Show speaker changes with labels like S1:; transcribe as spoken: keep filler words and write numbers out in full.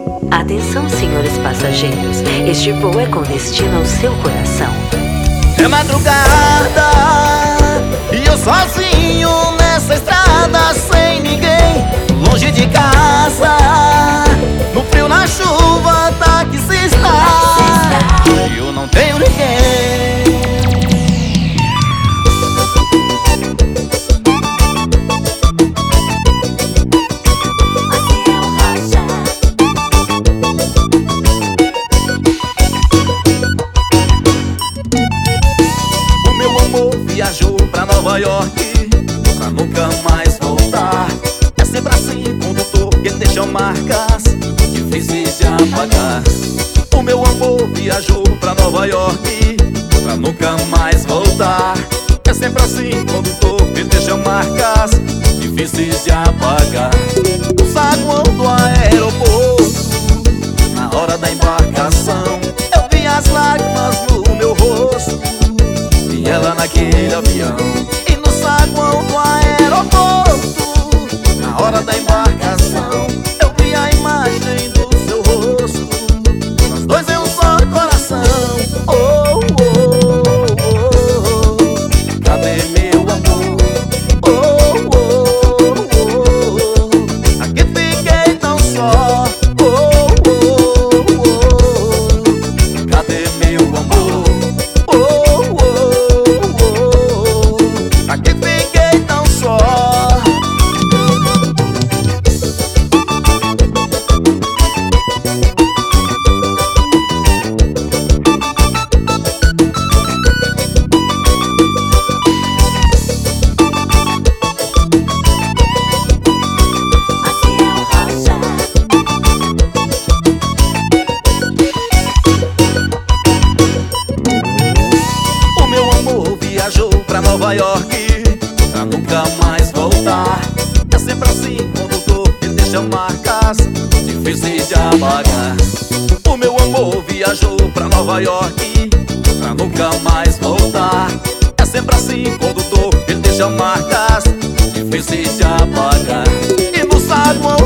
S1: Atenção, senhores passageiros, este voo é com destino ao seu coração.
S2: É madrugada e eu sozinho nessa estrada, sem ninguém, longe de casa, no frio, na chuva, tá que se está, e eu não tenho ninguém. Viajou pra Nova York, pra nunca mais voltar. É sempre assim, condutor, que deixam marcas difíceis de apagar. O meu amor viajou pra Nova York, pra nunca mais voltar. É sempre assim, condutor, que deixam marcas difíceis de apagar. No saguão do aeroporto, na hora da embarcação, eu vi as lágrimas no meu rosto, e ela naquele avião. E no saguão do aeroporto, na hora da embarcação, eu vi a imagem do seu rosto, nós dois em um só coração. Oh, oh, oh, oh. Cadê meu amor? Oh, oh, oh, oh. Aqui fiquei tão só. Oh, oh, oh, oh. Cadê meu amor? Oh, oh. Aqui fiquei tão só. O meu amor viajou pra Nova York, pra nunca mais voltar. É sempre assim, condutor, que deixa marcas difíceis de apagar. O meu amor viajou pra Nova York, pra nunca mais voltar. É sempre assim, condutor, que deixa marcas difíceis de apagar. E no saguão